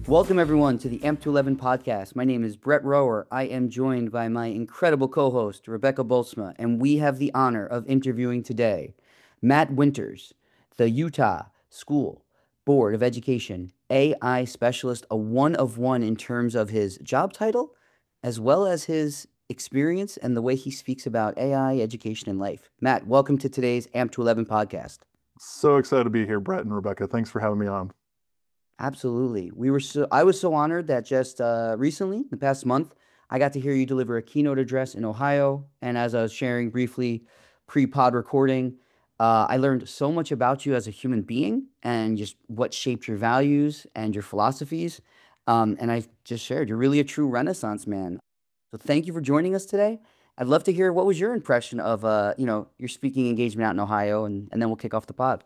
Welcome, everyone, to the AMP to 11 podcast. My name is Brett Rower. I am joined by my incredible co host, Rebecca Bolsma, and we have the honor of interviewing today Matt Winters, the Utah School Board of Education AI specialist, a one of one in terms of his job title, as well as his experience and the way he speaks about AI, education, and life. Matt, welcome to today's AMP to 11 podcast. So excited to be here, Brett and Rebecca. Thanks for having me on. Absolutely. I was so honored that just recently, the past month, I got to hear you deliver a keynote address in Ohio. And as I was sharing briefly pre-pod recording, I learned so much about you as a human being and just what shaped your values and your philosophies. And I just shared, you're really a true Renaissance man. So thank you for joining us today. I'd love to hear what was your impression of, your speaking engagement out in Ohio, and then we'll kick off the pod.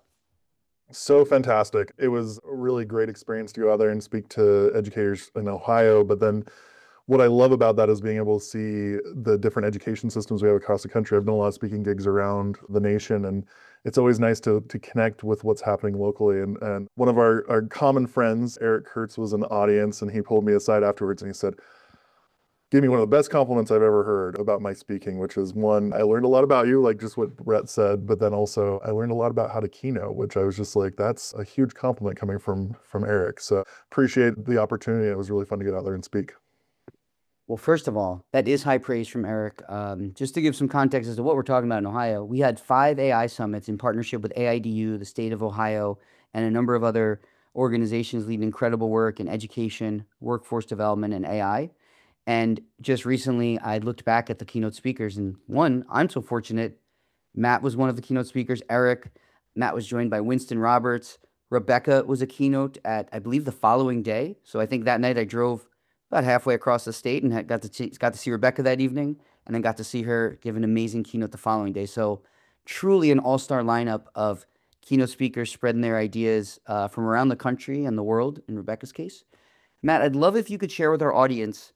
So fantastic. It was a really great experience to go out there and speak to educators in Ohio. But then what I love about that is being able to see the different education systems we have across the country. I've done a lot of speaking gigs around the nation, and it's always nice to connect with what's happening locally. And one of our common friends, Eric Kurtz, was in the audience, and he pulled me aside afterwards and he said, gave me one of the best compliments I've ever heard about my speaking, which is one, I learned a lot about you, like just what Brett said, but then also I learned a lot about how to keynote, which I was just like, that's a huge compliment coming from Eric. So appreciate the opportunity. It was really fun to get out there and speak. Well, first of all, that is high praise from Eric. Just to give some context as to what we're talking about in Ohio, we had 5 AI summits in partnership with AIDU, the state of Ohio, and a number of other organizations leading incredible work in education, workforce development, and AI. And just recently, I looked back at the keynote speakers, and one, I'm so fortunate. Matt was one of the keynote speakers. Matt was joined by Winston Roberts. Rebecca was a keynote at, I believe, the following day. So I think that night I drove about halfway across the state and got to see Rebecca that evening, and then got to see her give an amazing keynote the following day. So truly an all-star lineup of keynote speakers spreading their ideas from around the country and the world, in Rebecca's case. Matt, I'd love if you could share with our audience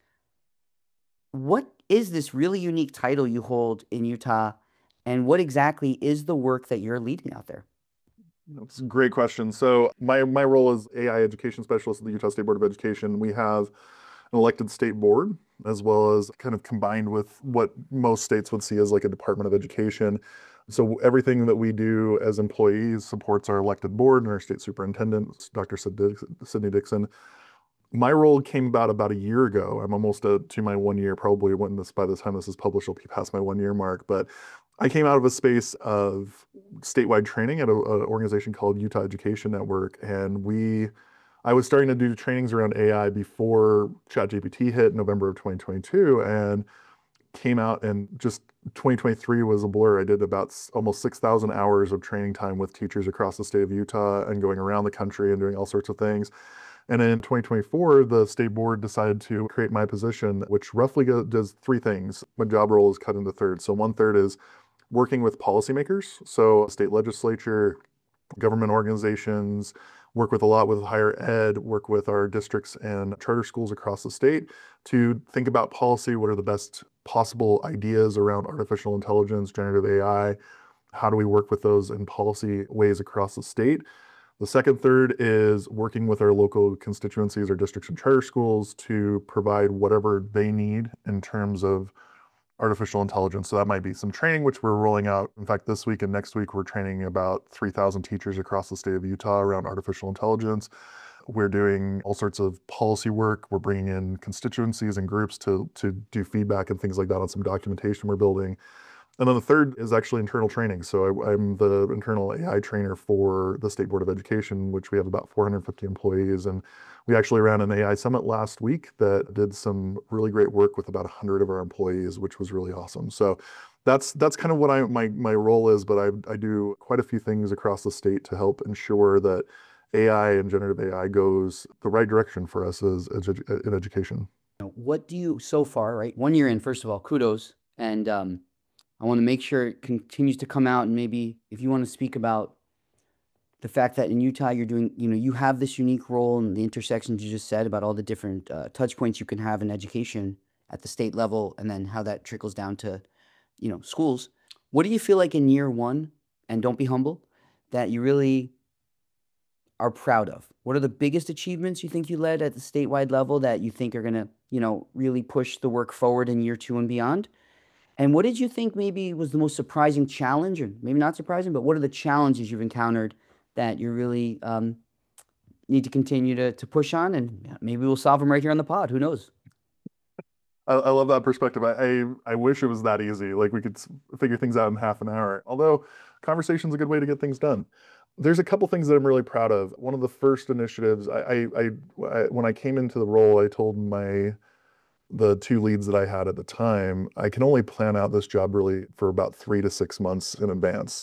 what is this really unique title you hold in Utah, and what exactly is the work that you're leading out there? That's a great question. So my role is AI education specialist at the Utah State Board of Education. We have an elected state board, as well as kind of combined with what most states would see as like a Department of Education. So everything that we do as employees supports our elected board and our state superintendent, Dr. Sydney Dixon. My role came about a year ago. I'm almost to my 1 year, probably when by the time this is published, I'll be past my 1 year mark. But I came out of a space of statewide training at an organization called Utah Education Network, and I was starting to do trainings around AI before ChatGPT hit in November of 2022, and came out and just 2023 was a blur. I did about almost 6,000 hours of training time with teachers across the state of Utah and going around the country and doing all sorts of things. And in 2024, the state board decided to create my position, which roughly does three things. My job role is cut into thirds. So one third is working with policymakers, so state legislature, government organizations, work with a lot with higher ed, work with our districts and charter schools across the state to think about policy. What are the best possible ideas around artificial intelligence, generative AI? How do we work with those in policy ways across the state? The second third is working with our local constituencies, our districts and charter schools to provide whatever they need in terms of artificial intelligence. So that might be some training, which we're rolling out. In fact, this week and next week, we're training about 3,000 teachers across the state of Utah around artificial intelligence. We're doing all sorts of policy work. We're bringing in constituencies and groups to do feedback and things like that on some documentation we're building. And then the third is actually internal training. So I'm the internal AI trainer for the State Board of Education, which we have about 450 employees. And we actually ran an AI summit last week that did some really great work with about 100 of our employees, which was really awesome. So that's kind of what my role is, but I do quite a few things across the state to help ensure that AI and generative AI goes the right direction for us as in education. What do you, so far, right? 1 year in, first of all, kudos. And I want to make sure it continues to come out. And maybe if you want to speak about the fact that in Utah, you're doing, you have this unique role and the intersections you just said about all the different touch points you can have in education at the state level, and then how that trickles down to, schools. What do you feel like in year one, and don't be humble, that you really are proud of? What are the biggest achievements you think you led at the statewide level that you think are going to, really push the work forward in year two and beyond? And what did you think maybe was the most surprising challenge, or maybe not surprising, but what are the challenges you've encountered that you really need to continue to push on? And maybe we'll solve them right here on the pod. Who knows? I love that perspective. I wish it was that easy. Like we could figure things out in half an hour. Although conversation's a good way to get things done. There's a couple things that I'm really proud of. One of the first initiatives, when I came into the role, I told the two leads that I had at the time, I can only plan out this job really for about 3 to 6 months in advance.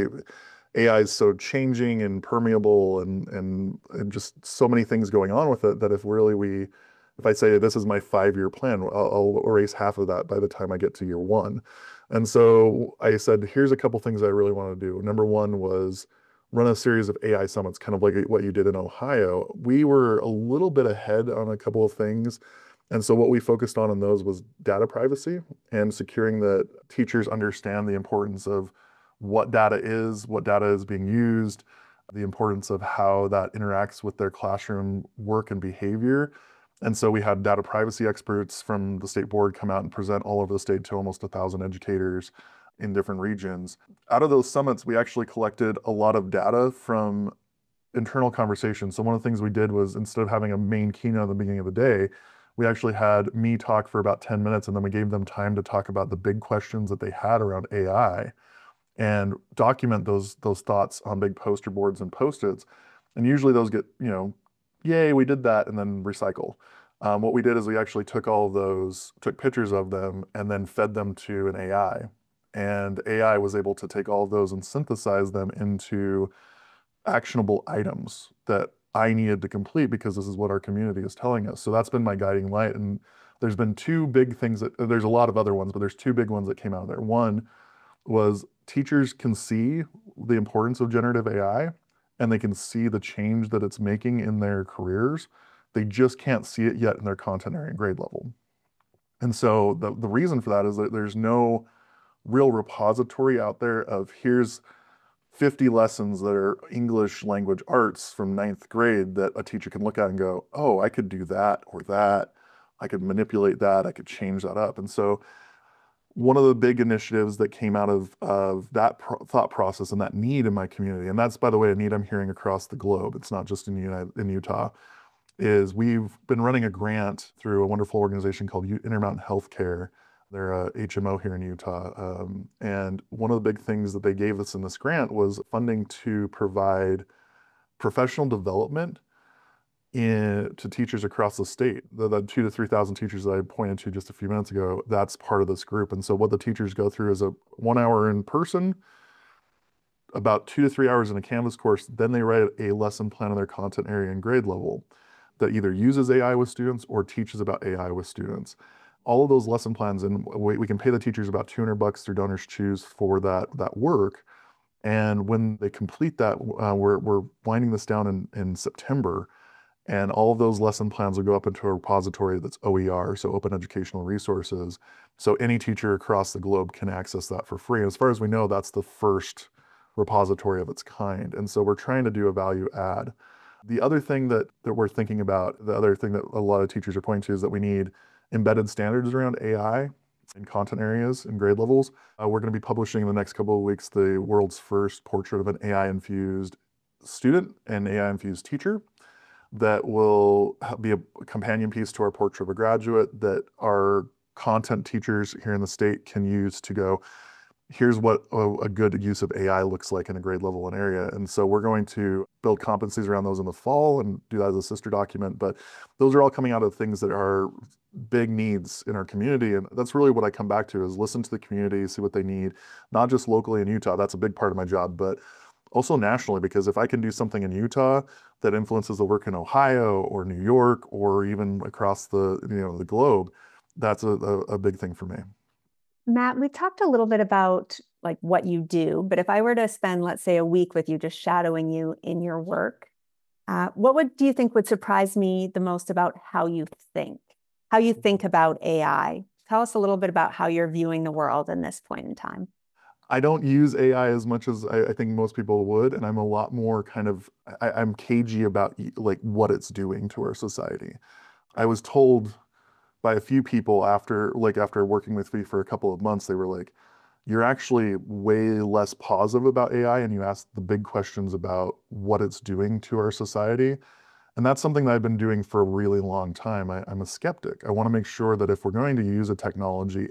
AI is so changing and permeable and just so many things going on with it that if I say this is my 5 year plan, I'll erase half of that by the time I get to year one. And so I said, here's a couple things I really want to do. Number one was run a series of AI summits, kind of like what you did in Ohio. We were a little bit ahead on a couple of things. And so what we focused on in those was data privacy and securing that teachers understand the importance of what data is being used, the importance of how that interacts with their classroom work and behavior. And so we had data privacy experts from the state board come out and present all over the state to almost 1,000 educators in different regions. Out of those summits, we actually collected a lot of data from internal conversations. So one of the things we did was, instead of having a main keynote at the beginning of the day, we actually had me talk for about 10 minutes, and then we gave them time to talk about the big questions that they had around AI and document those thoughts on big poster boards and post-its. And usually those get, yay, we did that, and then recycle. What we did is we actually took all of those, took pictures of them, and then fed them to an AI. And AI was able to take all of those and synthesize them into actionable items that I needed to complete because this is what our community is telling us. So that's been my guiding light. And there's been two big things there's a lot of other ones, but there's two big ones that came out of there. One was teachers can see the importance of generative AI and they can see the change that it's making in their careers. They just can't see it yet in their content area and grade level. And so the reason for that is that there's no real repository out there of here's 50 lessons that are English language arts from ninth grade that a teacher can look at and go, oh, I could do that or that. I could manipulate that. I could change that up. And so one of the big initiatives that came out of that thought process and that need in my community, and that's, by the way, a need I'm hearing across the globe, it's not just in Utah, is we've been running a grant through a wonderful organization called Intermountain Healthcare. They're a HMO here in Utah. And one of the big things that they gave us in this grant was funding to provide professional development to teachers across the state. The 2,000 to 3,000 teachers that I pointed to just a few minutes ago, that's part of this group. And so what the teachers go through is a 1 hour in person, about 2 to 3 hours in a Canvas course. Then they write a lesson plan on their content area and grade level that either uses AI with students or teaches about AI with students. All of those lesson plans, and we can pay the teachers about $200 through Donors Choose for that work. And when they complete that, we're winding this down in September. And all of those lesson plans will go up into a repository that's OER, so Open Educational Resources. So any teacher across the globe can access that for free. And as far as we know, that's the first repository of its kind. And so we're trying to do a value add. The other thing that we're thinking about, the other thing that a lot of teachers are pointing to, is that we need embedded standards around AI in content areas and grade levels. We're going to be publishing in the next couple of weeks the world's first portrait of an AI-infused student and AI-infused teacher that will be a companion piece to our portrait of a graduate that our content teachers here in the state can use to go, here's what a good use of AI looks like in a grade level and area. And so we're going to build competencies around those in the fall and do that as a sister document. But those are all coming out of things that are big needs in our community. And that's really what I come back to, is listen to the community, see what they need, not just locally in Utah. That's a big part of my job, but also nationally, because if I can do something in Utah that influences the work in Ohio or New York or even across the globe, that's a big thing for me. Matt, we talked a little bit about like what you do, but if I were to spend, let's say, a week with you, just shadowing you in your work, what do you think would surprise me the most about how you think about AI? Tell us a little bit about how you're viewing the world in this point in time. I don't use AI as much as I think most people would, and I'm a lot more kind of I'm cagey about like what it's doing to our society. I was told by a few people after working with me for a couple of months, they were like, "You're actually way less positive about AI, and you ask the big questions about what it's doing to our society." And that's something that I've been doing for a really long time. I'm a skeptic. I want to make sure that if we're going to use a technology,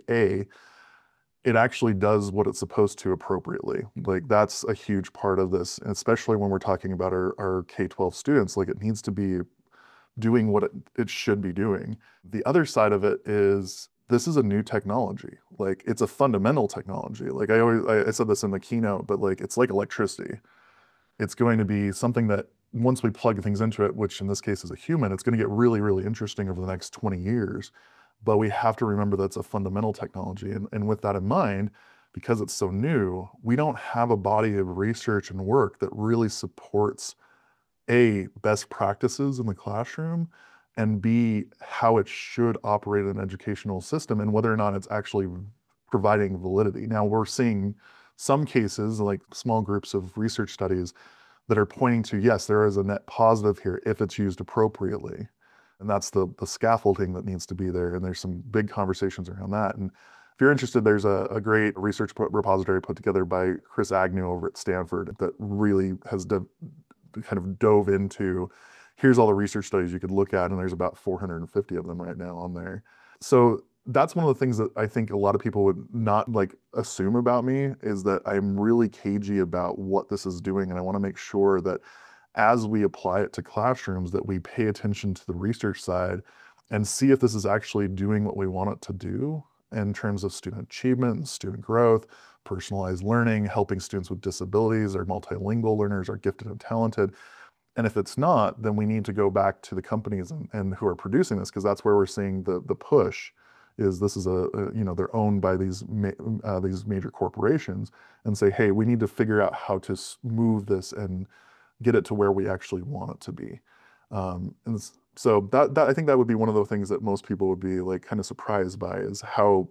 it actually does what it's supposed to appropriately. Like that's a huge part of this, and especially when we're talking about our K-12 students, like it needs to be doing what it should be doing. The other side of it is this is a new technology. Like it's a fundamental technology. Like I said this in the keynote, but like it's like electricity. It's going to be something that once we plug things into it, which in this case is a human, it's going to get really, really interesting over the next 20 years. But we have to remember that's a fundamental technology. And with that in mind, because it's so new, we don't have a body of research and work that really supports A, best practices in the classroom, and B, how it should operate in an educational system and whether or not it's actually providing validity. Now, we're seeing some cases, like small groups of research studies, that are pointing to, yes, there is a net positive here if it's used appropriately. And that's the scaffolding that needs to be there. And there's some big conversations around that. And if you're interested, there's a great research repository put together by Chris Agnew over at Stanford that really has kind of dove into, here's all the research studies you could look at, and there's about 450 of them right now on there. So that's one of the things that I think a lot of people would not like assume about me, is that I'm really cagey about what this is doing. And I want to make sure that as we apply it to classrooms, that we pay attention to the research side and see if this is actually doing what we want it to do in terms of student achievement, student growth, personalized learning, helping students with disabilities, our multilingual learners, our gifted and talented. And if it's not, then we need to go back to the companies and who are producing this, because that's where we're seeing the push is this is they're owned by these major corporations, and say, hey, we need to figure out how to move this and get it to where we actually want it to be. And so that I think that would be one of the things that most people would be like kind of surprised by, is how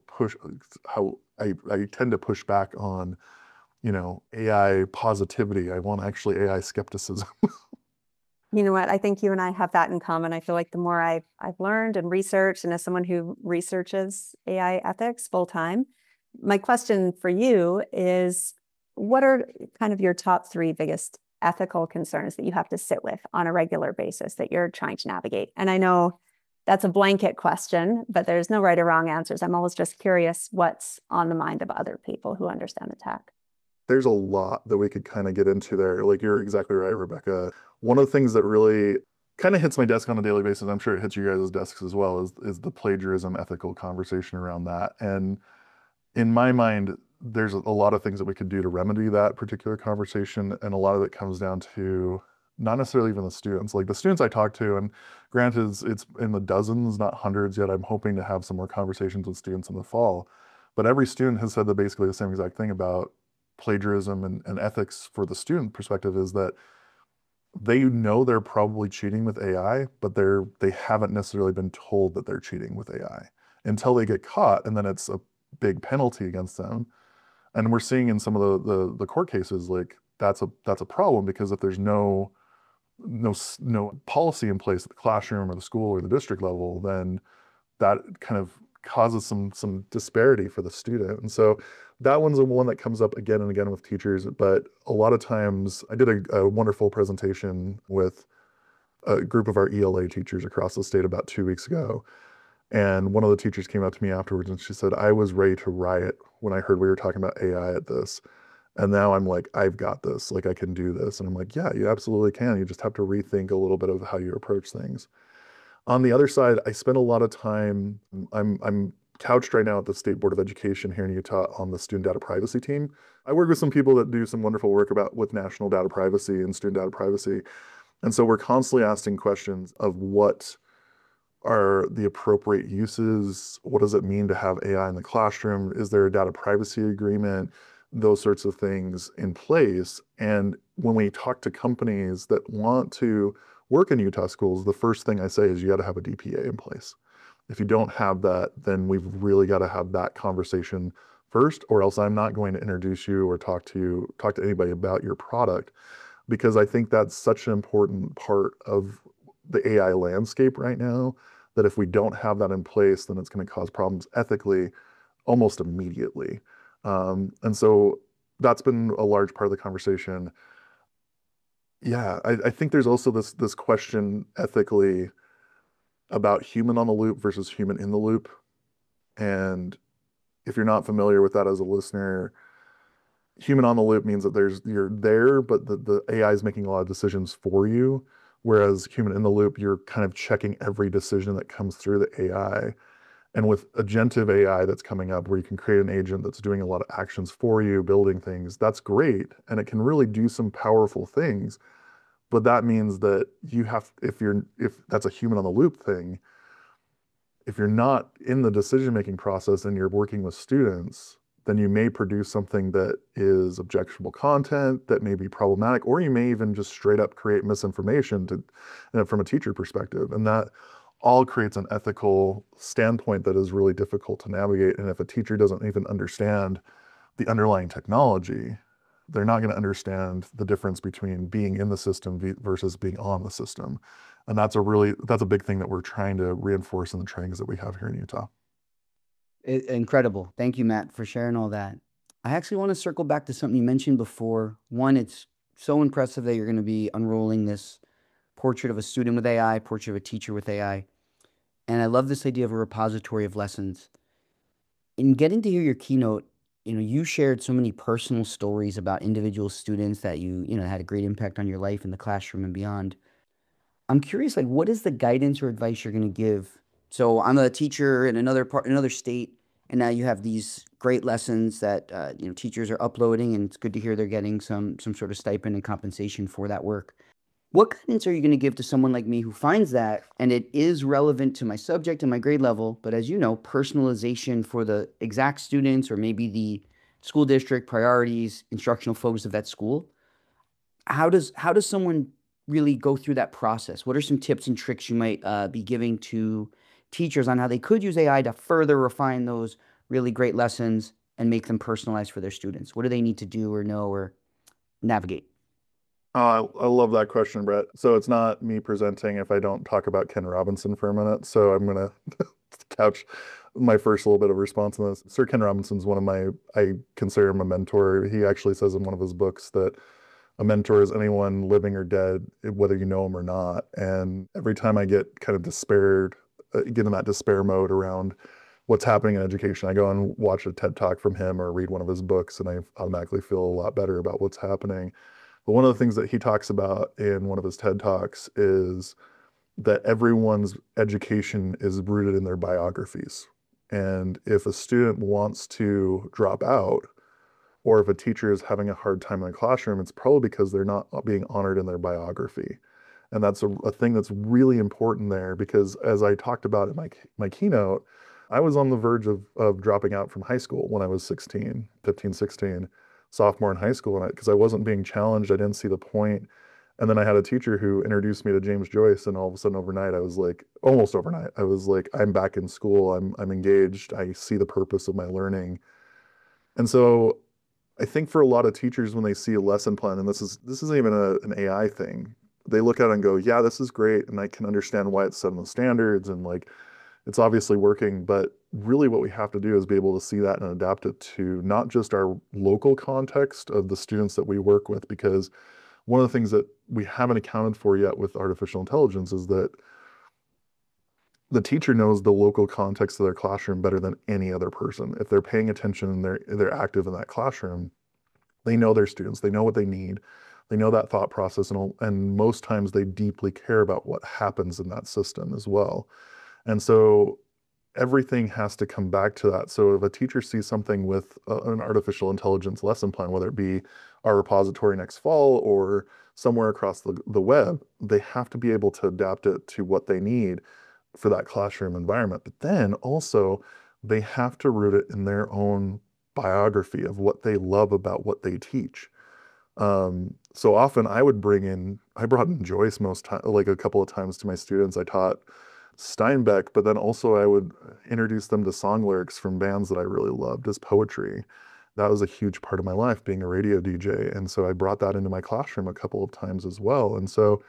I tend to push back on, AI positivity. I want actually AI skepticism. You know what? I think you and I have that in common. I feel like the more I've learned and researched, and as someone who researches AI ethics full time, my question for you is, what are kind of your top 3 biggest ethical concerns that you have to sit with on a regular basis that you're trying to navigate? And I know that's a blanket question, but there's no right or wrong answers. I'm always just curious what's on the mind of other people who understand the tech. There's a lot that we could kind of get into there. Like you're exactly right, Rebecca. One of the things that really kind of hits my desk on a daily basis, I'm sure it hits you guys' desks as well, is the plagiarism ethical conversation around that. And in my mind, there's a lot of things that we could do to remedy that particular conversation. And a lot of it comes down to not necessarily even the students. Like the students I talk to, and granted, it's in the dozens, not hundreds yet. I'm hoping to have some more conversations with students in the fall. But every student has said that basically the same exact thing about plagiarism and ethics for the student perspective, is that they know they're probably cheating with AI, but they haven't necessarily been told that they're cheating with AI until they get caught, and then it's a big penalty against them. And we're seeing in some of the court cases, like that's a problem, because if there's no policy in place at the classroom or the school or the district level, then that kind of causes some disparity for the student. And so that one's the one that comes up again and again with teachers. But a lot of times, I did a wonderful presentation with a group of our ELA teachers across the state about 2 weeks ago. And one of the teachers came up to me afterwards and she said, I was ready to riot when I heard we were talking about AI at this. And now I'm like, I've got this, like I can do this. And I'm like, yeah, you absolutely can. You just have to rethink a little bit of how you approach things. On the other side, I spend a lot of time, I'm couched right now at the State Board of Education here in Utah on the student data privacy team. I work with some people that do some wonderful work with national data privacy and student data privacy. And so we're constantly asking questions of what are the appropriate uses? What does it mean to have AI in the classroom? Is there a data privacy agreement? Those sorts of things in place. And when we talk to companies that want to work in Utah schools, the first thing I say is you got to have a DPA in place. If you don't have that, then we've really got to have that conversation first, or else I'm not going to introduce you or talk to anybody about your product, because I think that's such an important part of the AI landscape right now, that if we don't have that in place, then it's going to cause problems ethically almost immediately. And so that's been a large part of the conversation. Yeah, I think there's also this question ethically about human on the loop versus human in the loop. And if you're not familiar with that as a listener, human on the loop means that you're there, but the AI is making a lot of decisions for you. Whereas human in the loop, you're kind of checking every decision that comes through the AI. And with agentive AI that's coming up, where you can create an agent that's doing a lot of actions for you, building things, that's great. And it can really do some powerful things. But that means that you have, if that's a human on the loop thing, if you're not in the decision-making process and you're working with students, then you may produce something that is objectionable content, that may be problematic, or you may even just straight up create misinformation from a teacher perspective. And that all creates an ethical standpoint that is really difficult to navigate. And if a teacher doesn't even understand the underlying technology, they're not going to understand the difference between being in the system versus being on the system. And that's a big thing that we're trying to reinforce in the trainings that we have here in Utah. Incredible. Thank you, Matt, for sharing all that. I actually want to circle back to something you mentioned before. One, it's so impressive that you're going to be unrolling this portrait of a student with AI, portrait of a teacher with AI. And I love this idea of a repository of lessons. In getting to hear your keynote, you shared so many personal stories about individual students that had a great impact on your life in the classroom and beyond. I'm curious, like, what is the guidance or advice you're going to give? So I'm a teacher in another state, and now you have these great lessons that teachers are uploading, and it's good to hear they're getting some sort of stipend and compensation for that work. What guidance are you going to give to someone like me who finds that and it is relevant to my subject and my grade level, but as you know, personalization for the exact students or maybe the school district priorities, instructional focus of that school? How does someone really go through that process? What are some tips and tricks you might be giving to teachers on how they could use AI to further refine those really great lessons and make them personalized for their students? What do they need to do or know or navigate? I love that question, Brett. So it's not me presenting if I don't talk about Ken Robinson for a minute. So I'm going to couch my first little bit of response on this. Sir Ken Robinson's I consider him a mentor. He actually says in one of his books that a mentor is anyone living or dead, whether you know him or not. And every time I get kind of get in that despair mode around what's happening in education, I go and watch a TED Talk from him or read one of his books, and I automatically feel a lot better about what's happening. But one of the things that he talks about in one of his TED Talks is that everyone's education is rooted in their biographies. And if a student wants to drop out, or if a teacher is having a hard time in the classroom, it's probably because they're not being honored in their biography. And that's a thing that's really important there, because as I talked about in my keynote, I was on the verge of dropping out from high school when I was 16, 15, 16, sophomore in high school, because I wasn't being challenged. I didn't see the point. And then I had a teacher who introduced me to James Joyce, and all of a sudden overnight, almost overnight, I was like, I'm back in school. I'm engaged. I see the purpose of my learning. And so I think for a lot of teachers, when they see a lesson plan, and this isn't even an AI thing, they look at it and go, yeah, this is great. And I can understand why it's set in the standards, and like, it's obviously working. But really what we have to do is be able to see that and adapt it to not just our local context of the students that we work with, because one of the things that we haven't accounted for yet with artificial intelligence is that the teacher knows the local context of their classroom better than any other person. If they're paying attention and they're active in that classroom, they know their students, they know what they need, they know that thought process, and most times they deeply care about what happens in that system as well. And so everything has to come back to that. So if a teacher sees something with an artificial intelligence lesson plan, whether it be our repository next fall or somewhere across the web, they have to be able to adapt it to what they need for that classroom environment. But then also they have to root it in their own biography of what they love about what they teach. So often I brought in Joyce like a couple of times to my students. I taught Steinbeck, but then also I would introduce them to song lyrics from bands that I really loved as poetry. That was a huge part of my life, being a radio DJ. And so I brought that into my classroom a couple of times as well. And so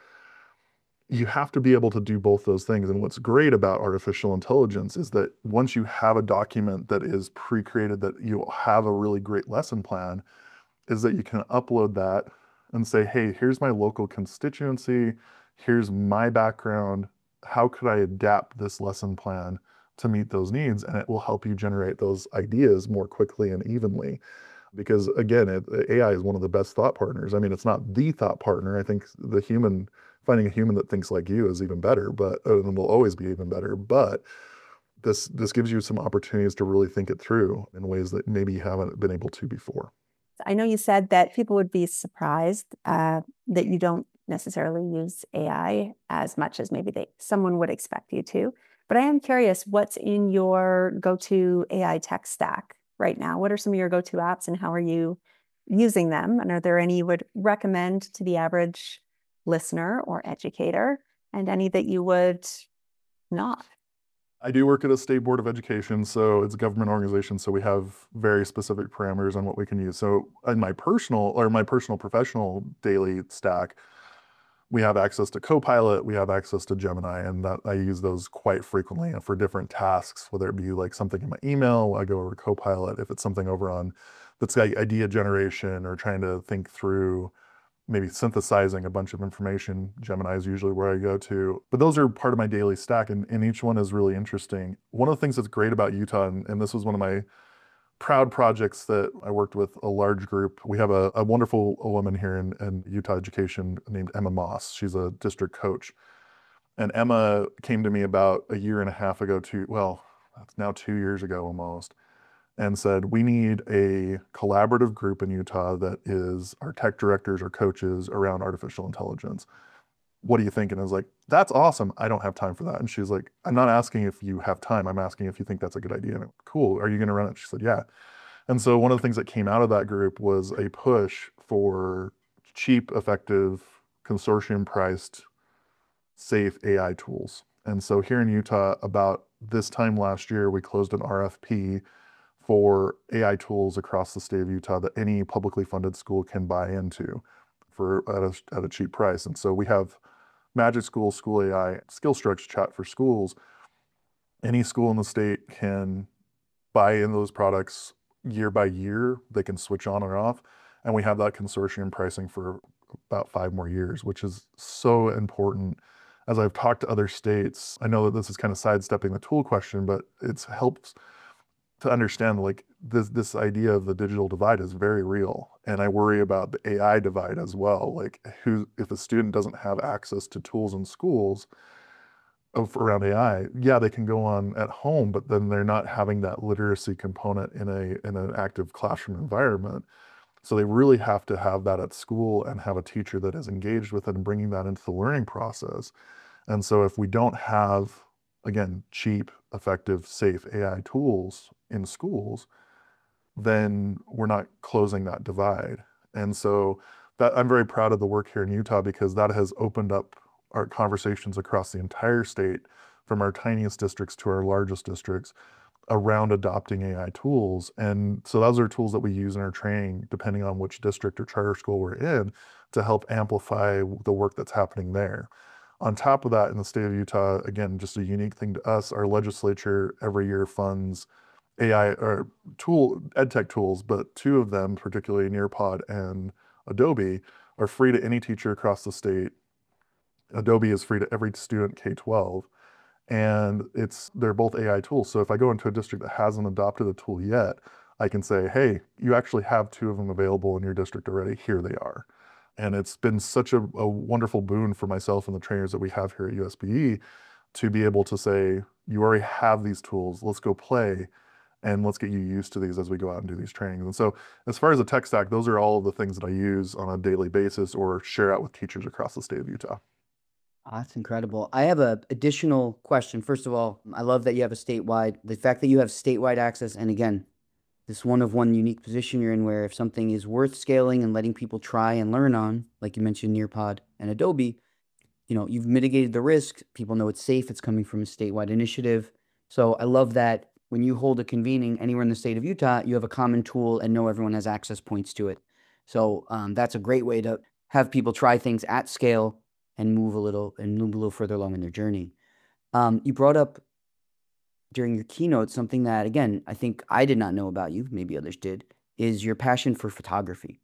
you have to be able to do both those things. And what's great about artificial intelligence is that once you have a document that is pre-created, that you have a really great lesson plan, is that you can upload that and say, hey, here's my local constituency, here's my background, how could I adapt this lesson plan to meet those needs? And it will help you generate those ideas more quickly and evenly. Because again, AI is one of the best thought partners. I mean, it's not the thought partner. I think finding a human that thinks like you is even better, but and will always be even better. But this gives you some opportunities to really think it through in ways that maybe you haven't been able to before. I know you said that people would be surprised that you don't necessarily use AI as much as maybe someone would expect you to. But I am curious, what's in your go-to AI tech stack right now? What are some of your go-to apps and how are you using them? And are there any you would recommend to the average listener or educator, and any that you would not? I do work at a state board of education, so it's a government organization, so we have very specific parameters on what we can use. So in my personal professional daily stack, we have access to Copilot, we have access to Gemini, and that I use those quite frequently and for different tasks, whether it be like something in my email, I go over to Copilot. If it's something over on that's like idea generation or trying to think through maybe synthesizing a bunch of information, Gemini is usually where I go to. But those are part of my daily stack, and each one is really interesting. One of the things that's great about Utah, and this was one of my proud projects that I worked with a large group. We have a wonderful woman here in Utah education named Emma Moss. She's a district coach. And Emma came to me about a year and a half ago that's now 2 years ago almost, and said, we need a collaborative group in Utah that is our tech directors or coaches around artificial intelligence. What do you think? And I was like, that's awesome. I don't have time for that. And she's like, I'm not asking if you have time. I'm asking if you think that's a good idea. And cool. Are you going to run it? She said, yeah. And so one of the things that came out of that group was a push for cheap, effective, consortium priced, safe AI tools. And so here in Utah, about this time last year, we closed an RFP for AI tools across the state of Utah that any publicly funded school can buy into at a cheap price. And so we have Magic School, School AI, SkillStructs Chat for Schools. Any school in the state can buy in those products year by year. They can switch on or off. And we have that consortium pricing for about 5 more years, which is so important. As I've talked to other states, I know that this is kind of sidestepping the tool question, but it's helped to understand like this idea of the digital divide is very real. And I worry about the AI divide as well. Like if a student doesn't have access to tools in schools around AI, yeah, they can go on at home, but then they're not having that literacy component in an active classroom environment. So they really have to have that at school and have a teacher that is engaged with it and bringing that into the learning process. And so if we don't have, again, cheap, effective, safe AI tools in schools, then we're not closing that divide. And so that I'm very proud of the work here in Utah because that has opened up our conversations across the entire state, from our tiniest districts to our largest districts, around adopting AI tools. And so those are tools that we use in our training, depending on which district or charter school we're in, to help amplify the work that's happening there. On top of that, in the state of Utah, again, just a unique thing to us, our legislature every year funds AI or edtech tools, but 2 of them, particularly Nearpod and Adobe, are free to any teacher across the state. Adobe is free to every student K-12, and they're both AI tools. So if I go into a district that hasn't adopted a tool yet, I can say, hey, you actually have 2 of them available in your district already. Here they are. And it's been such a wonderful boon for myself and the trainers that we have here at USBE to be able to say, you already have these tools, let's go play, and let's get you used to these as we go out and do these trainings. And so as far as the tech stack, those are all of the things that I use on a daily basis or share out with teachers across the state of Utah. That's incredible. I have a additional question. First of all, I love that you have the fact that you have statewide access, and again, this one unique position you're in where if something is worth scaling and letting people try and learn on, like you mentioned Nearpod and Adobe, you've mitigated the risk. People know it's safe. It's coming from a statewide initiative. So I love that when you hold a convening anywhere in the state of Utah, you have a common tool and know everyone has access points to it. So that's a great way to have people try things at scale and move a little further along in their journey. You brought up during your keynote something that, again, I think I did not know about you, maybe others did, is your passion for photography.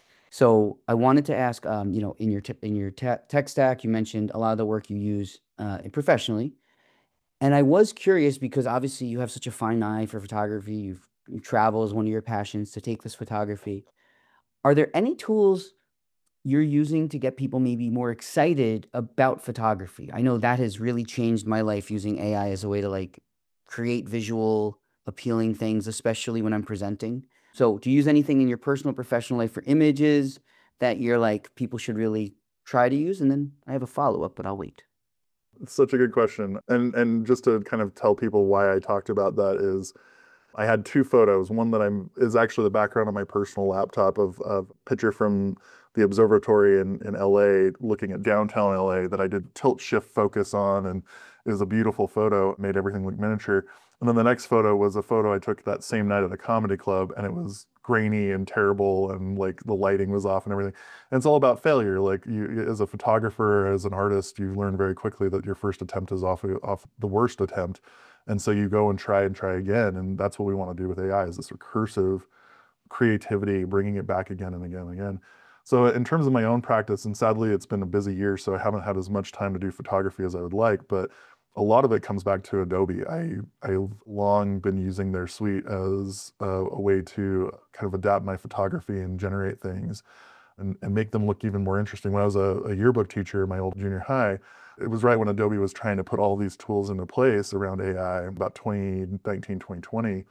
So I wanted to ask, in your tech stack, you mentioned a lot of the work you use professionally, and I was curious because obviously you have such a fine eye for photography. You travel as one of your passions to take this photography. Are there any tools you're using to get people maybe more excited about photography? I know that has really changed my life using AI as a way to like create visual appealing things, especially when I'm presenting. So, do you use anything in your personal professional life for images that you're like people should really try to use? And then I have a follow-up, but I'll wait. It's such a good question. And just to kind of tell people why I talked about that is I had two photos. One that is actually the background on my personal laptop of a picture from the observatory in LA, looking at downtown LA that I did tilt shift focus on, and it was a beautiful photo. It made everything look miniature. And then the next photo was a photo I took that same night at the comedy club, and it was grainy and terrible, and like the lighting was off and everything. And it's all about failure. Like you, as a photographer, as an artist, you learn very quickly that your first attempt is off the worst attempt. And so you go and try again. And that's what we want to do with AI, is this recursive creativity, bringing it back again and again and again. So in terms of my own practice, and sadly it's been a busy year, so I haven't had as much time to do photography as I would like, but a lot of it comes back to Adobe. I've long been using their suite as a way to kind of adapt my photography and generate things and make them look even more interesting. When I was a yearbook teacher in my old junior high, it was right when Adobe was trying to put all these tools into place around AI, about 2019, 2020.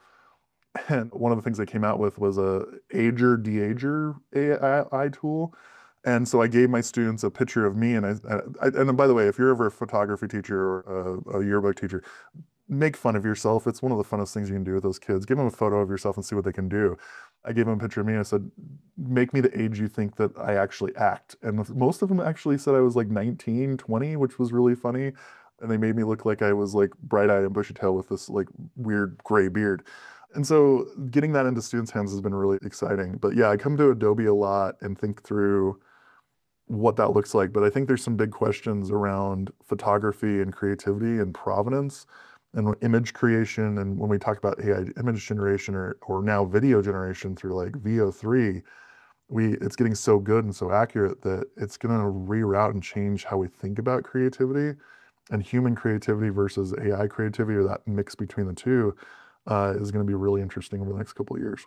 And one of the things they came out with was a ager de-ager AI tool. And so I gave my students a picture of me, and and by the way, if you're ever a photography teacher or a yearbook teacher, make fun of yourself. It's one of the funnest things you can do with those kids. Give them a photo of yourself and see what they can do. I gave them a picture of me and I said, make me the age you think that I actually act. And most of them actually said I was like 19, 20, which was really funny. And they made me look like I was like bright-eyed and bushy-tailed with this like weird gray beard. And so getting that into students' hands has been really exciting. But yeah, I come to Adobe a lot and think through what that looks like. But I think there's some big questions around photography and creativity and provenance and image creation. And when we talk about AI image generation or now video generation through like VO3, it's getting so good and so accurate that it's going to reroute and change how we think about creativity, and human creativity versus AI creativity, or that mix between the two, is going to be really interesting over the next couple of years.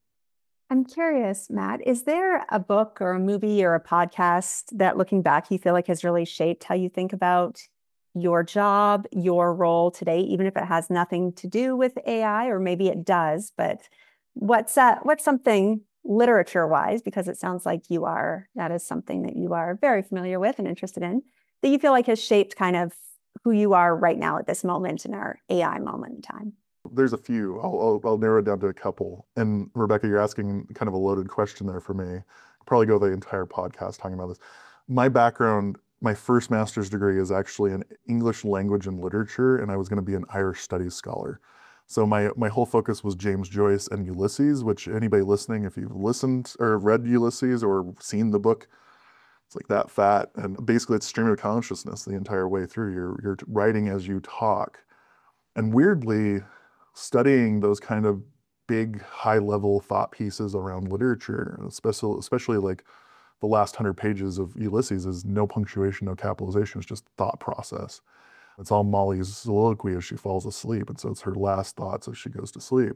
I'm curious, Matt, is there a book or a movie or a podcast that looking back you feel like has really shaped how you think about your job, your role today, even if it has nothing to do with AI, or maybe it does, but what's something literature-wise, because it sounds like that is something that you are very familiar with and interested in, that you feel like has shaped kind of who you are right now at this moment in our AI moment in time? There's a few. I'll narrow it down to a couple. And Rebecca, you're asking kind of a loaded question there for me. Probably go the entire podcast talking about this. My background, my first master's degree is actually in English language and literature, and I was going to be an Irish studies scholar. So my whole focus was James Joyce and Ulysses, which anybody listening, if you've listened or read Ulysses or seen the book, it's like that fat. And basically it's stream of consciousness the entire way through. You're writing as you talk. And weirdly, studying those kind of big, high-level thought pieces around literature, especially like the last 100 pages of Ulysses, is no punctuation, no capitalization. It's just thought process. It's all Molly's soliloquy as she falls asleep, and so it's her last thoughts as she goes to sleep.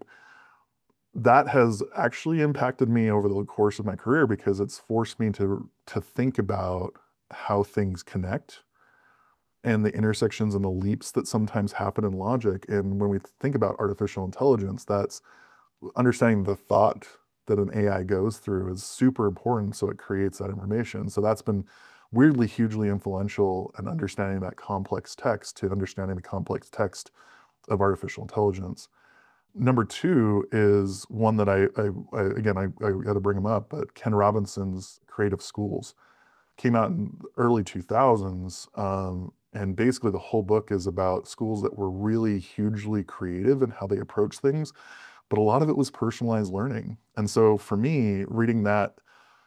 That has actually impacted me over the course of my career because it's forced me to think about how things connect and the intersections and the leaps that sometimes happen in logic. And when we think about artificial intelligence, that's understanding the thought that an AI goes through is super important, so it creates that information. So that's been weirdly hugely influential in understanding that complex text to understanding the complex text of artificial intelligence. Number two is one that I got to bring him up, but Ken Robinson's Creative Schools. came out in the early 2000s. And basically the whole book is about schools that were really hugely creative in how they approach things, but a lot of it was personalized learning. And so for me, reading that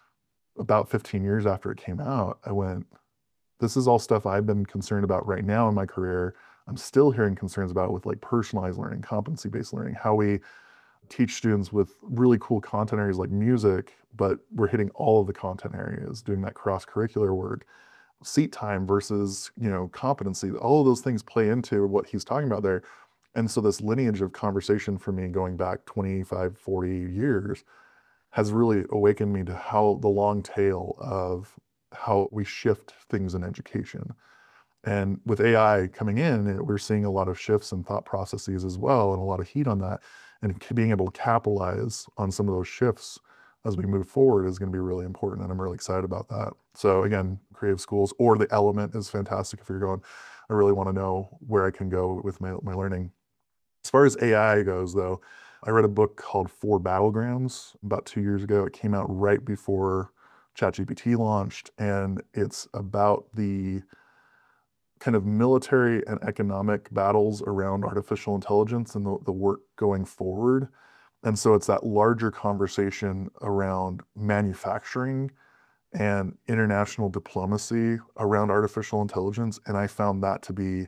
about 15 years after it came out, I went, this is all stuff I've been concerned about right now in my career. I'm still hearing concerns about with like personalized learning, competency-based learning, how we teach students with really cool content areas like music, but we're hitting all of the content areas, doing that cross-curricular work, seat time versus, competency. All of those things play into what he's talking about there. And so this lineage of conversation for me going back 25, 40 years has really awakened me to how the long tail of how we shift things in education. And with AI coming in, we're seeing a lot of shifts in thought processes as well, and a lot of heat on that. And being able to capitalize on some of those shifts as we move forward is going to be really important. And I'm really excited about that. So again, creative schools or the element is fantastic if you're going, I really want to know where I can go with my learning. As far as AI goes, though, I read a book called Four Battlegrounds about 2 years ago. It came out right before ChatGPT launched, and it's about the kind of military and economic battles around artificial intelligence and the work going forward. And so it's that larger conversation around manufacturing and international diplomacy around artificial intelligence. And I found that to be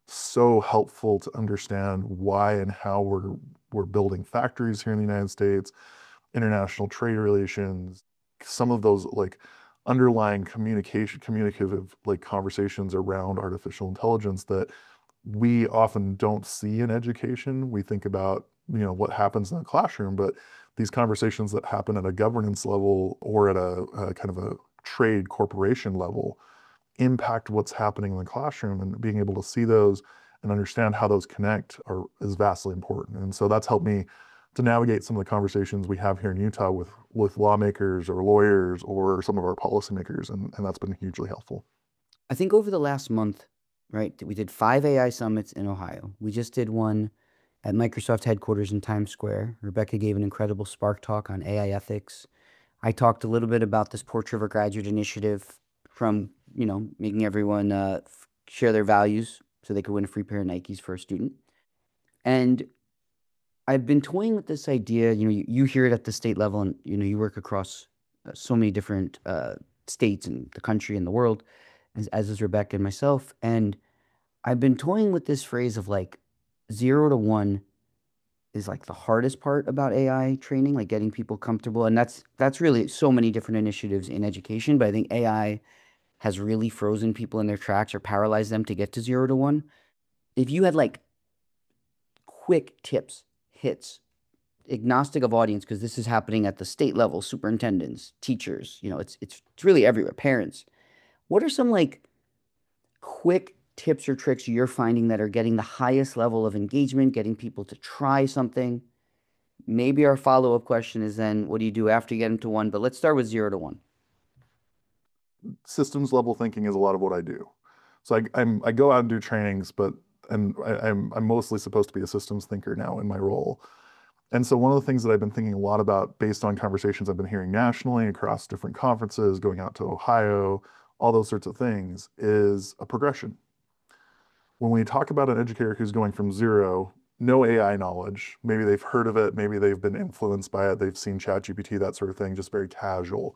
so helpful to understand why and how we're building factories here in the United States, international trade relations, some of those like underlying communicative like conversations around artificial intelligence that we often don't see in education. We think about, what happens in the classroom, but these conversations that happen at a governance level or at a kind of a trade corporation level impact what's happening in the classroom, and being able to see those and understand how those connect is vastly important. And so that's helped me to navigate some of the conversations we have here in Utah with lawmakers or lawyers or some of our policymakers, and that's been hugely helpful. I think over the last month, right, we did 5 AI summits in Ohio. We just did one at Microsoft headquarters in Times Square. Rebecca gave an incredible Spark talk on AI ethics. I talked a little bit about this Porch River Graduate Initiative from, making everyone share their values so they could win a free pair of Nikes for a student. And I've been toying with this idea, you hear it at the state level, and, you work across so many different states in the country and the world, as is Rebecca and myself. And I've been toying with this phrase of like 0 to 1 is like the hardest part about AI training, like getting people comfortable. And that's really so many different initiatives in education. But I think AI has really frozen people in their tracks or paralyzed them to get to 0 to 1. If you had like quick tips, hits, agnostic of audience, because this is happening at the state level, superintendents, teachers, it's really everywhere, parents. What are some like quick tips or tricks you're finding that are getting the highest level of engagement, getting people to try something? Maybe our follow-up question is then, what do you do after you get into 1? But let's start with 0 to 1. Systems level thinking is a lot of what I do. So I go out and do trainings, I'm mostly supposed to be a systems thinker now in my role. And so one of the things that I've been thinking a lot about based on conversations I've been hearing nationally across different conferences, going out to Ohio, all those sorts of things, is a progression. When we talk about an educator who's going from 0, no AI knowledge, maybe they've heard of it, maybe they've been influenced by it, they've seen ChatGPT, that sort of thing, just very casual,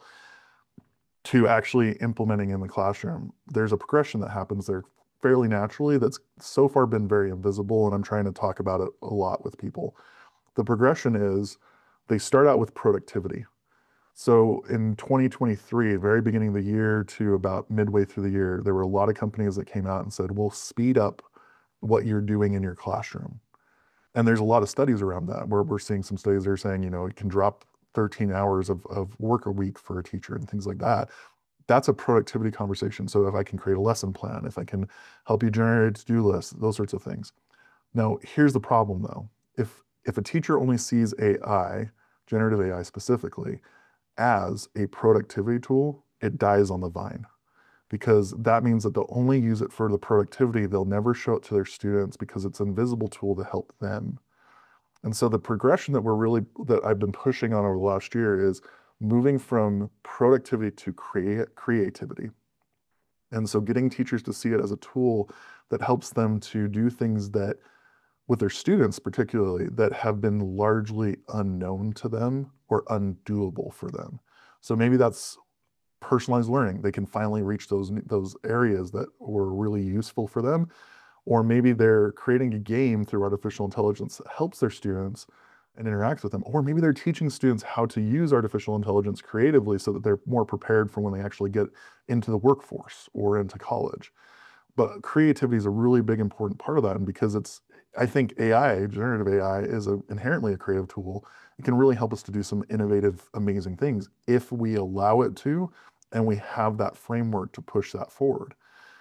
to actually implementing in the classroom, there's a progression that happens there fairly naturally that's so far been very invisible, and I'm trying to talk about it a lot with people. The progression is they start out with productivity. So in 2023, very beginning of the year to about midway through the year, there were a lot of companies that came out and said, we'll speed up what you're doing in your classroom. And there's a lot of studies around that, where we're seeing some studies that are saying, it can drop 13 hours of work a week for a teacher and things like that. That's a productivity conversation. So if I can create a lesson plan, if I can help you generate a to-do list, those sorts of things. Now, here's the problem though. If a teacher only sees AI, generative AI specifically, as a productivity tool, it dies on the vine, because that means that they'll only use it for the productivity. They'll never show it to their students because it's an invisible tool to help them. And so the progression that I've been pushing on over the last year is moving from productivity to creativity. And so getting teachers to see it as a tool that helps them to do things that, with their students particularly, that have been largely unknown to them or undoable for them. So maybe that's personalized learning. They can finally reach those areas that were really useful for them. Or maybe they're creating a game through artificial intelligence that helps their students and interacts with them. Or maybe they're teaching students how to use artificial intelligence creatively so that they're more prepared for when they actually get into the workforce or into college. But creativity is a really big, important part of that. And because I think AI, generative AI, is inherently a creative tool. It can really help us to do some innovative, amazing things if we allow it to, and we have that framework to push that forward.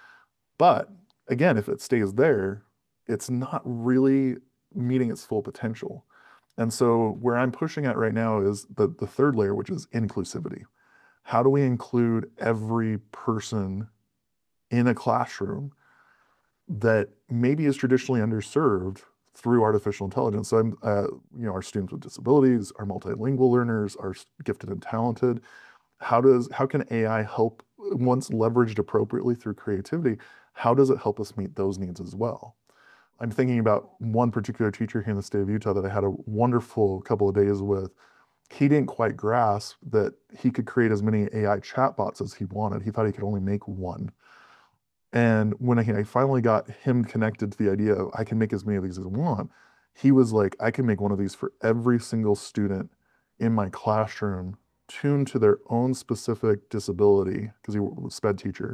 But again, if it stays there, it's not really meeting its full potential. And so where I'm pushing at right now is the third layer, which is inclusivity. How do we include every person in a classroom that maybe is traditionally underserved through artificial intelligence? So our students with disabilities, our multilingual learners, our gifted and talented. How can AI help, once leveraged appropriately through creativity, how does it help us meet those needs as well? I'm thinking about one particular teacher here in the state of Utah that I had a wonderful couple of days with. He didn't quite grasp that he could create as many AI chatbots as he wanted. He thought he could only make one. And when I finally got him connected to the idea of I can make as many of these as I want, he was like, I can make one of these for every single student in my classroom, tuned to their own specific disability, because he was a SPED teacher,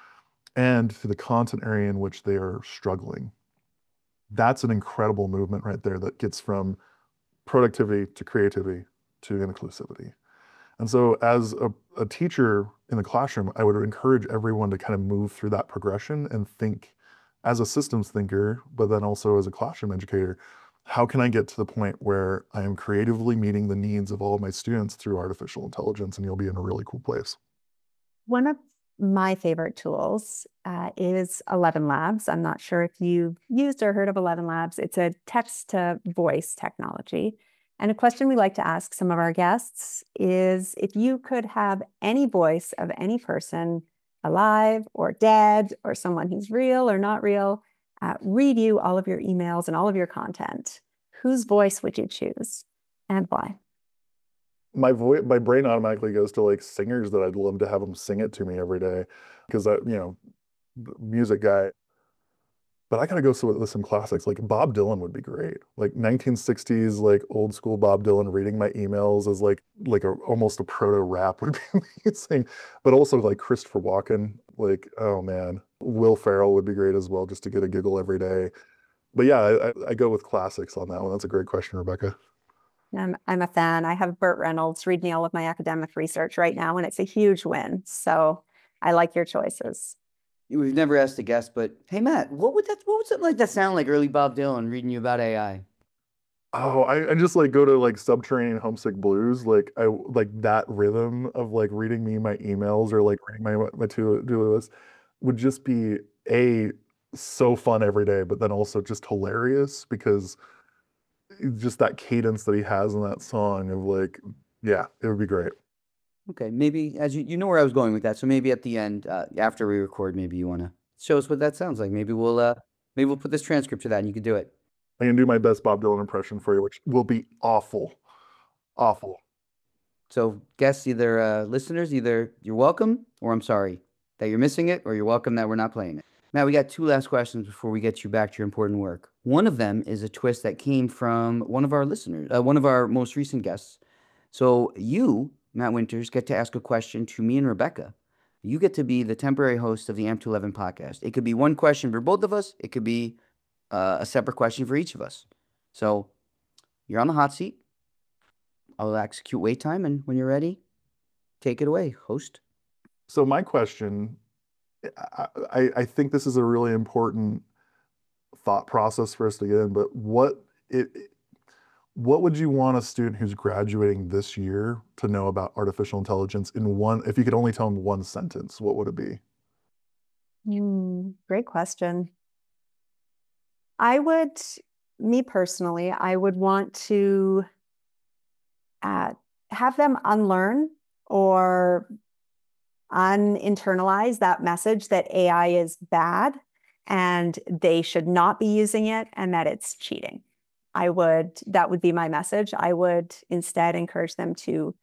and to the content area in which they are struggling. That's an incredible movement right there that gets from productivity to creativity to inclusivity. And so as a teacher in the classroom, I would encourage everyone to kind of move through that progression and think as a systems thinker, but then also as a classroom educator, how can I get to the point where I am creatively meeting the needs of all of my students through artificial intelligence? And you'll be in a really cool place. One of my favorite tools is 11 Labs. I'm not sure if you've used or heard of 11 Labs. It's a text to voice technology. And a question we like to ask some of our guests is if you could have any voice of any person, alive or dead, or someone who's real or not real, read you all of your emails and all of your content, whose voice would you choose and why? My brain automatically goes to like singers that I'd love to have them sing it to me every day, because music guy. But I gotta go with some classics. Like Bob Dylan would be great. Like 1960s, like old school Bob Dylan reading my emails as almost a proto rap would be amazing. But also like Christopher Walken, like, oh man, Will Ferrell would be great as well, just to get a giggle every day. But yeah, I go with classics on that one. That's a great question, Rebecca. I'm a fan. I have Burt Reynolds read me all of my academic research right now, and it's a huge win. So I like your choices. We've never asked a guest, but hey, Matt, what would something like that sound like? Early Bob Dylan reading you about AI. Oh, I just like go to like Subterranean Homesick Blues, like I like that rhythm of like reading me my emails or like reading my to-do list would just be a so fun every day, but then also just hilarious because just that cadence that he has in that song of like, yeah, it would be great. Okay, maybe as you know where I was going with that. So maybe at the end, after we record, maybe you want to show us what that sounds like. Maybe we'll put this transcript to that, and you can do it. I can do my best Bob Dylan impression for you, which will be awful, awful. So guests, either listeners, either you're welcome or I'm sorry that you're missing it, or you're welcome that we're not playing it. Matt, we got two last questions before we get you back to your important work. One of them is a twist that came from one of our listeners, one of our most recent guests. So you, Matt Winters, get to ask a question to me and Rebecca. You get to be the temporary host of the AMP211 podcast. It could be one question for both of us. It could be a separate question for each of us. So you're on the hot seat. I'll execute wait time, and when you're ready, take it away, host. So my question, I think this is a really important thought process for us to get in, but what would you want a student who's graduating this year to know about artificial intelligence in one, if you could only tell them one sentence, what would it be? Great question. Me personally, I would want to have them unlearn or uninternalize that message that AI is bad and they should not be using it and that it's cheating. That would be my message. I would instead encourage them to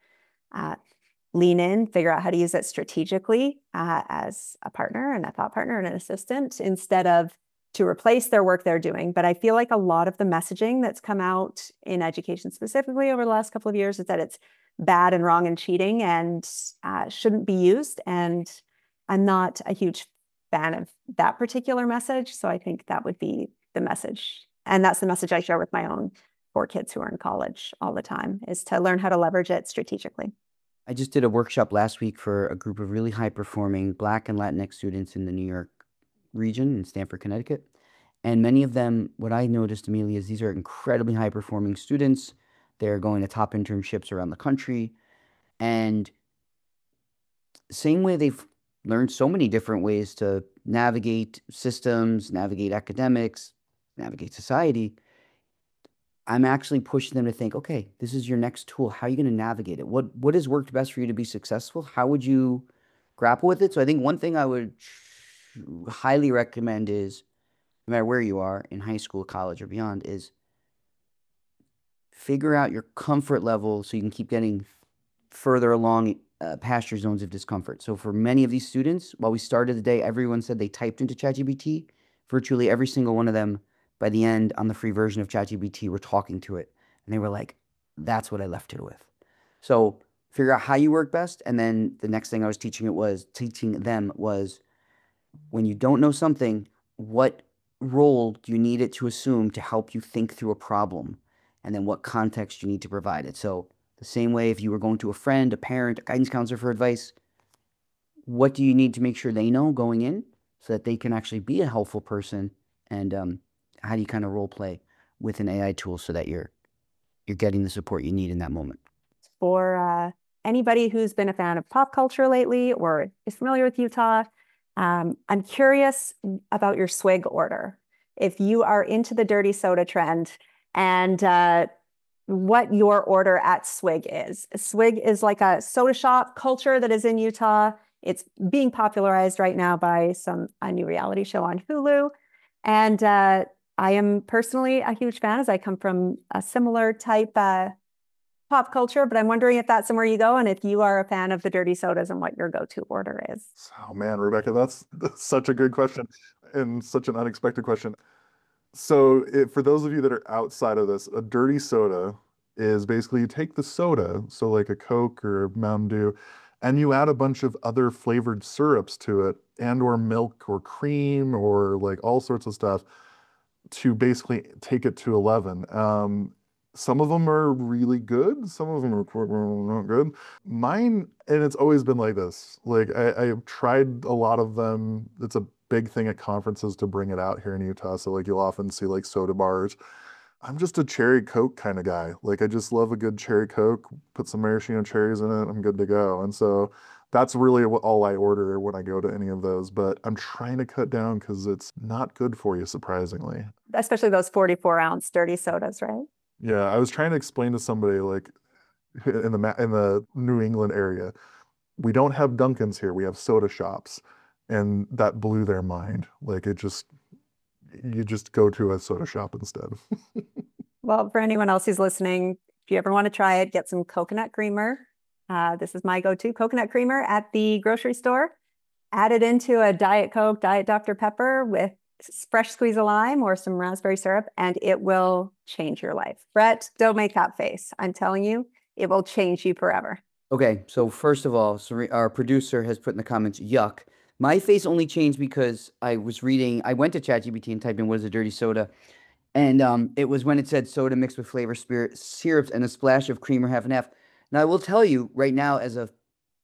lean in, figure out how to use it strategically as a partner and a thought partner and an assistant instead of to replace their work they're doing. But I feel like a lot of the messaging that's come out in education specifically over the last couple of years is that it's bad and wrong and cheating and shouldn't be used. And I'm not a huge fan of that particular message. So I think that would be the message. And that's the message I share with my own 4 kids who are in college all the time, is to learn how to leverage it strategically. I just did a workshop last week for a group of really high-performing Black and Latinx students in the New York region in Stamford, Connecticut. And many of them, what I noticed immediately is these are incredibly high-performing students. They're going to top internships around the country. And same way they've learned so many different ways to navigate systems, navigate academics, navigate society, I'm actually pushing them to think, okay, this is your next tool. How are you going to navigate it? What has worked best for you to be successful? How would you grapple with it? So I think one thing I would highly recommend is, no matter where you are in high school, college, or beyond, is figure out your comfort level so you can keep getting further along past your zones of discomfort. So for many of these students, while we started the day, everyone said they typed into ChatGPT. Virtually every single one of them, by the end, on the free version of ChatGPT, were talking to it. And they were like, that's what I left it with. So figure out how you work best. And then the next thing I was teaching them was, when you don't know something, what role do you need it to assume to help you think through a problem? And then what context you need to provide it. So the same way, if you were going to a friend, a parent, a guidance counselor for advice, what do you need to make sure they know going in so that they can actually be a helpful person? And how do you kind of role play with an AI tool so that you're getting the support you need in that moment? For anybody who's been a fan of pop culture lately or is familiar with Utah, I'm curious about your swig order. If you are into the dirty soda trend and what your order at Swig is. Swig is like a soda shop culture that is in Utah. It's being popularized right now by a new reality show on Hulu. And I am personally a huge fan, as I come from a similar type pop culture, but I'm wondering if that's somewhere you go and if you are a fan of the dirty sodas and what your go-to order is. Oh man, Rebecca, that's such a good question and such an unexpected question. So for those of you that are outside of this, a dirty soda is basically you take the soda, so like a Coke or a Mountain Dew, and you add a bunch of other flavored syrups to it and or milk or cream or like all sorts of stuff to basically take it to 11. Some of them are really good. Some of them are not good. Mine, and it's always been like this. Like I've tried a lot of them. It's a big thing at conferences to bring it out here in Utah. So like you'll often see like soda bars. I'm just a cherry Coke kind of guy. Like I just love a good cherry Coke, put some maraschino cherries in it, I'm good to go. And so that's really all I order when I go to any of those. But I'm trying to cut down because it's not good for you, surprisingly. Especially those 44-ounce dirty sodas, right? Yeah, I was trying to explain to somebody like in the New England area, we don't have Dunkins here, we have soda shops. And that blew their mind. Like you just go to a soda shop instead. Well, for anyone else who's listening, if you ever want to try it, get some coconut creamer. This is my go-to coconut creamer at the grocery store. Add it into a Diet Coke, Diet Dr. Pepper with fresh squeeze of lime or some raspberry syrup, and it will change your life. Brett, don't make that face. I'm telling you, it will change you forever. Okay, so first of all, our producer has put in the comments, yuck. My face only changed because I went to ChatGPT and typed in what is a dirty soda. And it was when it said soda mixed with flavor syrups and a splash of cream or half and half. Now, I will tell you right now, as an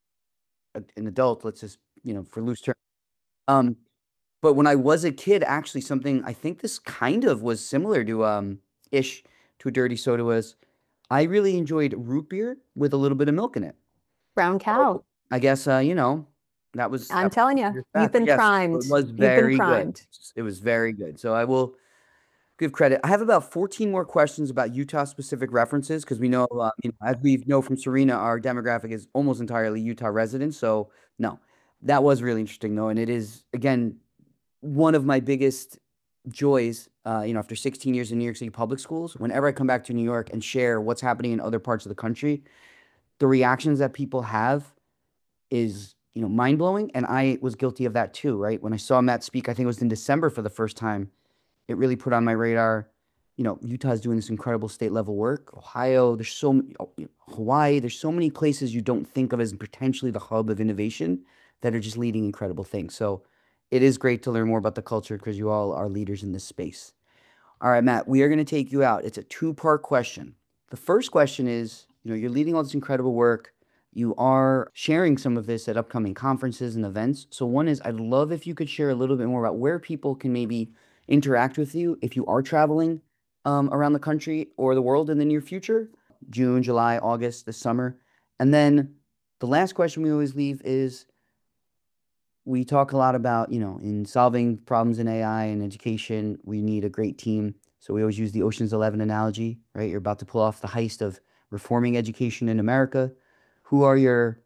adult, let's just, for loose terms. But when I was a kid, actually something, I think this kind of was similar to ish to a dirty soda was, I really enjoyed root beer with a little bit of milk in it. Brown cow. I guess, that was. I'm telling you, you've been Yes, primed. it was You've been very good. primed. It was very good. So I will give credit. I have about 14 more questions about Utah specific references because we know, as we know from Serena, our demographic is almost entirely Utah residents. So no, that was really interesting though, and it is again one of my biggest joys. After 16 years in New York City public schools, whenever I come back to New York and share what's happening in other parts of the country, the reactions that people have is mind blowing, and I was guilty of that too. Right when I saw Matt speak, I think it was in December for the first time, it really put on my radar. Utah's doing this incredible state level work. Ohio, Hawaii, there's so many places you don't think of as potentially the hub of innovation that are just leading incredible things. So it is great to learn more about the culture because you all are leaders in this space. All right, Matt, we are going to take you out. It's a two-part question. The first question is, you're leading all this incredible work. You are sharing some of this at upcoming conferences and events. So one is, I'd love if you could share a little bit more about where people can maybe interact with you if you are traveling around the country or the world in the near future, June, July, August, this summer. And then the last question we always leave is, we talk a lot about, in solving problems in AI and education, we need a great team. So we always use the Ocean's 11 analogy, right? You're about to pull off the heist of reforming education in America. Who are your,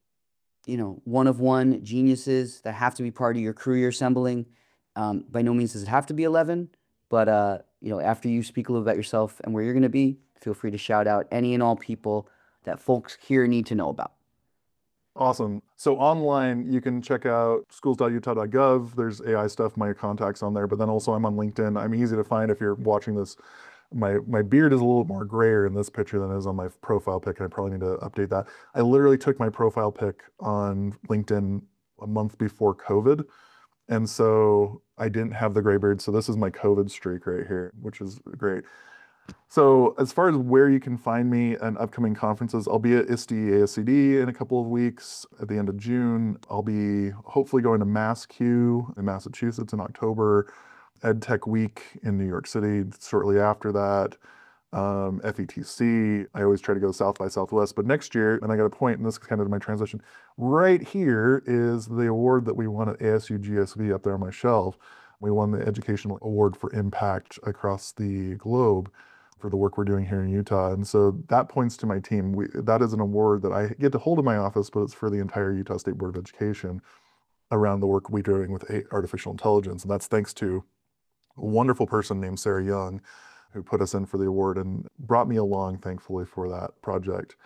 one of one geniuses that have to be part of your crew you're assembling? By no means does it have to be 11, but, after you speak a little about yourself and where you're going to be, feel free to shout out any and all people that folks here need to know about. Awesome. So online, you can check out schools.utah.gov. There's AI stuff, my contacts on there, but then also I'm on LinkedIn. I'm easy to find if you're watching this. My beard is a little more grayer in this picture than it is on my profile pic, and I probably need to update that. I literally took my profile pic on LinkedIn a month before COVID, and so I didn't have the gray beard. So this is my COVID streak right here, which is great. So as far as where you can find me and upcoming conferences, I'll be at ISTE ASCD in a couple of weeks at the end of June. I'll be hopefully going to MassQ in Massachusetts in October, EdTech Week in New York City shortly after that, FETC. I always try to go South by Southwest, but next year, and I got a point, and this is kind of my transition, right here is the award that we won at ASU GSV up there on my shelf. We won the Educational Award for Impact across the globe for the work we're doing here in Utah. And so that points to my team. That is an award that I get to hold in my office, but it's for the entire Utah State Board of Education around the work we're doing with artificial intelligence. And that's thanks to a wonderful person named Sarah Young, who put us in for the award and brought me along, thankfully, for that project.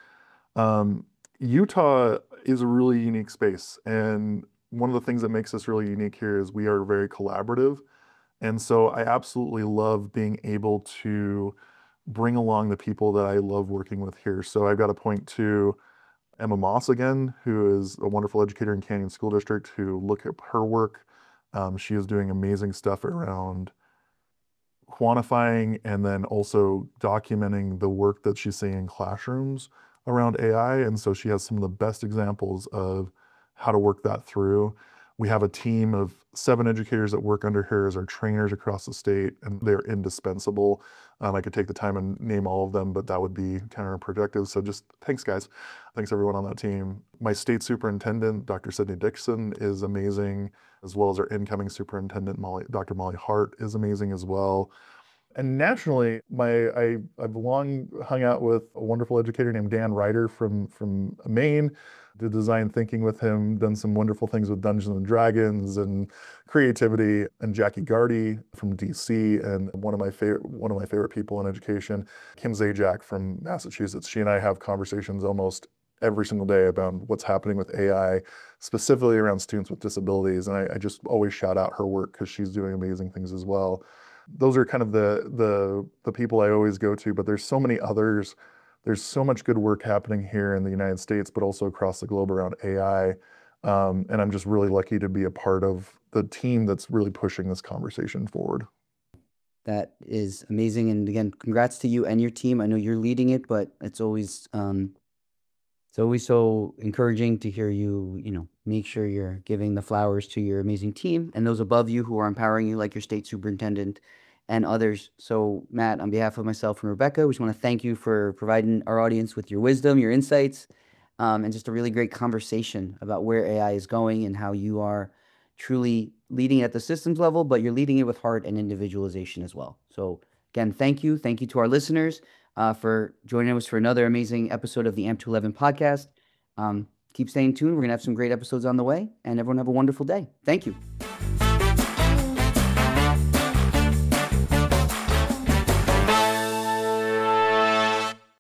Utah is a really unique space. And one of the things that makes us really unique here is we are very collaborative. And so I absolutely love being able to bring along the people that I love working with here. So I've got to point to Emma Moss again, who is a wonderful educator in Canyon School District, who look at her work. She is doing amazing stuff around quantifying and then also documenting the work that she's seeing in classrooms around AI. And so she has some of the best examples of how to work that through. We have a team of 7 educators that work under her as our trainers across the state, and they're indispensable. I could take the time and name all of them, but that would be counterproductive. So just thanks, guys. Thanks, everyone on that team. My state superintendent, Dr. Sydney Dixon, is amazing, as well as our incoming superintendent, Dr. Molly Hart, is amazing as well. And nationally, I've long hung out with a wonderful educator named Dan Ryder from Maine. Did design thinking with him, done some wonderful things with Dungeons and Dragons and creativity, and Jackie Gardy from DC, and one of my favorite people in education, Kim Zajac from Massachusetts. She and I have conversations almost every single day about what's happening with AI, specifically around students with disabilities. And I just always shout out her work because she's doing amazing things as well. Those are kind of the people I always go to, but there's so many others. There's so much good work happening here in the United States, but also across the globe around AI. And I'm just really lucky to be a part of the team that's really pushing this conversation forward. That is amazing. And again, congrats to you and your team. I know you're leading it, but it's always so encouraging to hear you, make sure you're giving the flowers to your amazing team and those above you who are empowering you, like your state superintendent and others. So Matt, on behalf of myself and Rebecca, we just want to thank you for providing our audience with your wisdom, your insights, and just a really great conversation about where AI is going and how you are truly leading at the systems level, but you're leading it with heart and individualization as well. So again, thank you. Thank you to our listeners for joining us for another amazing episode of the AMP211 podcast. Keep staying tuned. We're going to have some great episodes on the way, and everyone have a wonderful day. Thank you.